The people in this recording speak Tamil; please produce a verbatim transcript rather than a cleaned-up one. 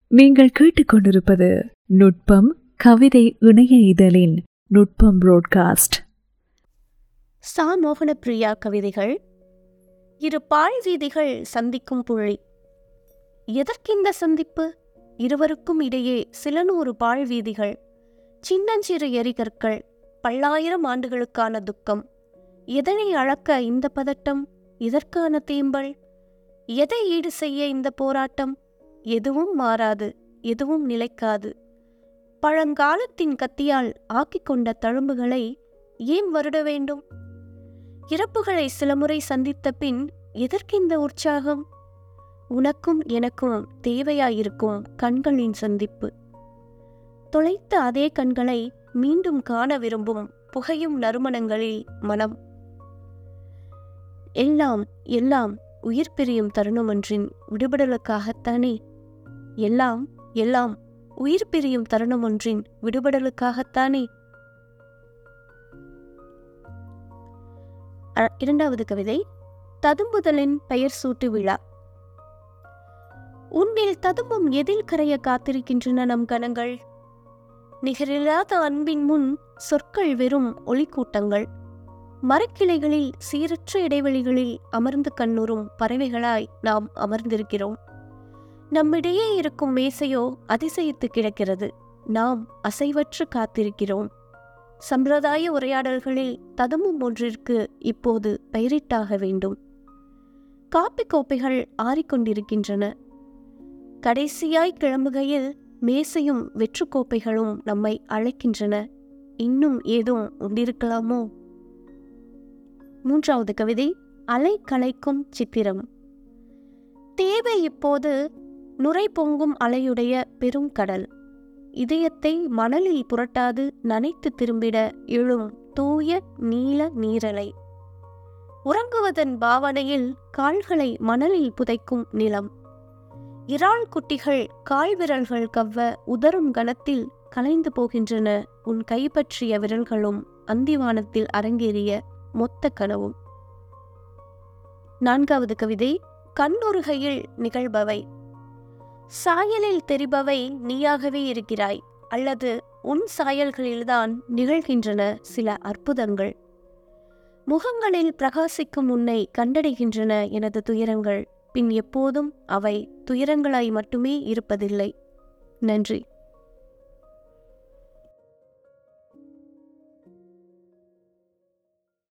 நீங்கள் கேட்டுக்கொண்டிருப்பது நுட்பம் கவிதை இணைய இதழின் நுட்பம் புரோட்காஸ்ட். சா மோகனப்பிரியா கவிதைகள். இரு பாழ் வீதிகள் சந்திக்கும் புள்ளி. எதற்கிந்த சந்திப்பு? இருவருக்கும் இடையே சில நூறு பாழ் வீதிகள், சின்னஞ்சிறு எரிகற்கள், பல்லாயிரம் ஆண்டுகளுக்கான துக்கம். எதனை அளக்க இந்த பதட்டம்? இதற்கான தேம்பல்? எதை ஈடு செய்ய இந்த போராட்டம்? எதுவும் மாறாது, எதுவும் நிலைக்காது. பழங்காலத்தின் கத்தியால் ஆக்கிக் கொண்ட தழும்புகளை ஏன் வருட வேண்டும்? இறப்புகளை சில முறை சந்தித்த பின் எதற்கிந்த உற்சாகம்? உனக்கும் எனக்கும் தேவையாயிருக்கும் கண்களின் சந்திப்பு. தொலைத்த அதே கண்களை மீண்டும் காண விரும்பும் புகையும் நறுமணங்களில் மனம். எல்லாம் எல்லாம் உயிர் பிரியும் தருணமொன்றின் விடுபடலுக்காகத்தானே. எல்லாம் எல்லாம் உயிர் பிரியும் தருணமொன்றின் விடுபடலுக்காகத்தானே. இரண்டாவது கவிதை, ததும்புதலின் பெயர் சூட்டு விழா. உன்னில் ததும்பும் எதில் கரைய காத்திருக்கின்றன நம் கணங்கள்? நிகரில்லாத அன்பின் முன் சொற்கள் வெறும் ஒளிக்கூட்டங்கள். மரக்கிளைகளில் சீரற்ற இடைவெளிகளில் அமர்ந்து கண்ணுறும் பறவைகளாய் நாம் அமர்ந்திருக்கிறோம். நம்மிடையே இருக்கும் மேசையோ அதிசயித்து கிடக்கிறது. நாம் அசைவற்று காத்திருக்கிறோம். சம்பிரதாய உரையாடல்களில் ததும்பும் ஒன்றிற்கு இப்போது பெயரிட்டாக வேண்டும். காப்பி கோப்பைகள் ஆறிக்கொண்டிருக்கின்றன. கடைசியாய் கிளம்புகையில் மேசையும் வெற்று கோப்பைகளும் நம்மை அழைக்கின்றன. இன்னும் ஏதோ உண்டிருக்கலாமோ? மூன்றாவது கவிதை, அலை கலைக்கும் சித்திரம். தேவை இப்போது நுரை பொங்கும் அலையுடைய பெரும் கடல். இதயத்தை மணலில் புரட்டாது நனைத்து திரும்பிட எழும் தூய நீல நீரலை. உறங்குவதன் பாவனையில் கால்களை மணலில் புதைக்கும் நிலம். இறால் குட்டிகள் கால்விரல்கள் கவ்வ உதரும் கணத்தில் கலைந்து போகின்றன உன் கைப்பற்றிய விரல்களும் அந்திவானத்தில் அரங்கேறிய மொத்த கனவும். நான்காவது கவிதை, கண்ணுறுகையில் நிகழ்பவை. சாயலில் தெரிபவை நீயாகவே இருக்கிறாய், அல்லது உன் சாயல்களில்தான் நிகழ்கின்றன சில அற்புதங்கள். முகங்களில் பிரகாசிக்கும் உன்னை கண்டடைகின்றன எனது துயரங்கள். பின் எப்போதும் அவை துயரங்களாய் மட்டுமே இருப்பதில்லை. நன்றி.